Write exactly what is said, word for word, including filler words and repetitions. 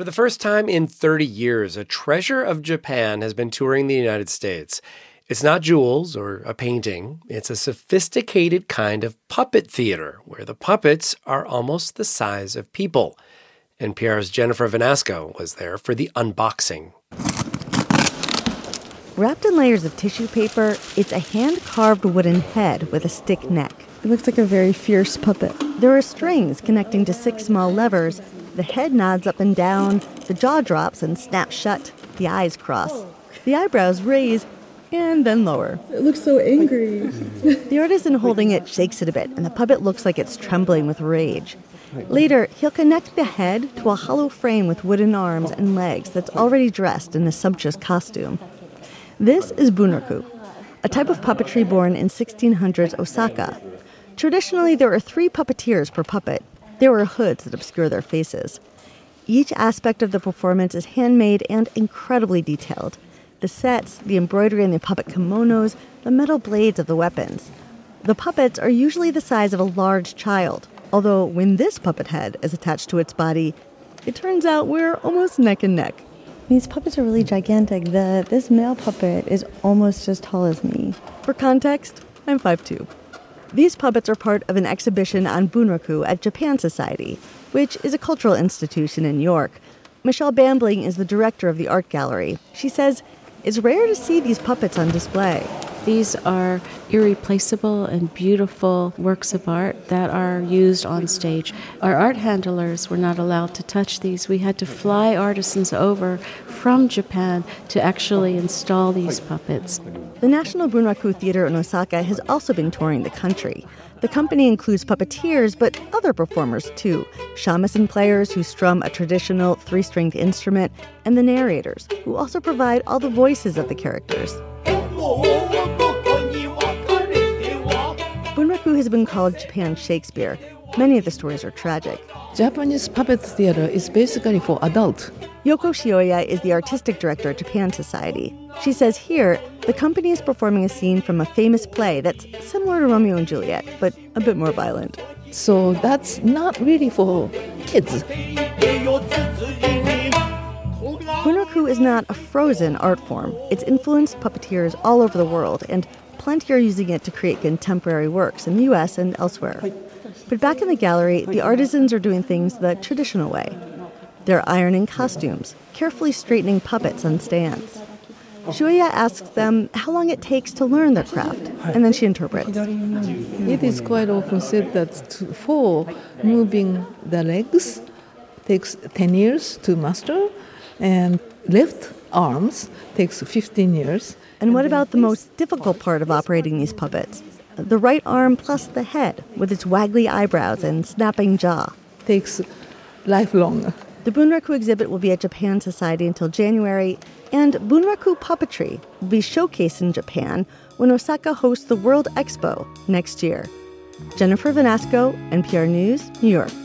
For the first time in thirty years, a treasure of Japan has been touring the United States. It's not jewels or a painting. It's a sophisticated kind of puppet theater where the puppets are almost the size of people. N P R's Jennifer Vanasco was there for the unboxing. Wrapped in layers of tissue paper, it's a hand-carved wooden head with a stick neck. It looks like a very fierce puppet. There are strings connecting to six small levers. The head nods up and down, the jaw drops and snaps shut, the eyes cross. The eyebrows raise and then lower. It looks so angry. The artisan holding it shakes it a bit, and the puppet looks like it's trembling with rage. Later, he'll connect the head to a hollow frame with wooden arms and legs that's already dressed in a sumptuous costume. This is bunraku, a type of puppetry born in sixteen hundreds Osaka. Traditionally, there are three puppeteers per puppet. There are hoods that obscure their faces. Each aspect of the performance is handmade and incredibly detailed. The sets, the embroidery in the puppet kimonos, the metal blades of the weapons. The puppets are usually the size of a large child, although when this puppet head is attached to its body, it turns out we're almost neck and neck. These puppets are really gigantic. The, this male puppet is almost as tall as me. For context, I'm five foot two. These puppets are part of an exhibition on bunraku at Japan Society, which is a cultural institution in New York. Michelle Bambling is the director of the art gallery. She says it's rare to see these puppets on display. These are irreplaceable and beautiful works of art that are used on stage. Our art handlers were not allowed to touch these. We had to fly artisans over from Japan to actually install these puppets. The National Bunraku Theater in Osaka has also been touring the country. The company includes puppeteers, but other performers too. Shamisen players who strum a traditional three-stringed instrument, and the narrators, who also provide all the voices of the characters. Bunraku has been called Japan's Shakespeare. Many of the stories are tragic. Japanese puppet theater is basically for adults. Yoko Shioya is the artistic director at Japan Society. She says here, the company is performing a scene from a famous play that's similar to Romeo and Juliet, but a bit more violent. So that's not really for kids. Bunraku is not a frozen art form. It's influenced puppeteers all over the world, and plenty are using it to create contemporary works in the U S and elsewhere. But back in the gallery, the artisans are doing things the traditional way. They're ironing costumes, carefully straightening puppets on stands. Shuya asks them how long it takes to learn their craft, and then she interprets. It is quite often said that to, for moving the legs takes ten years to master, and left arms takes fifteen years. And what about the most difficult part of operating these puppets? The right arm plus the head, with its waggly eyebrows and snapping jaw. Takes lifelong. The Bunraku exhibit will be at Japan Society until January, and Bunraku puppetry will be showcased in Japan when Osaka hosts the World Expo next year. Jennifer Vanasco, N P R News, New York.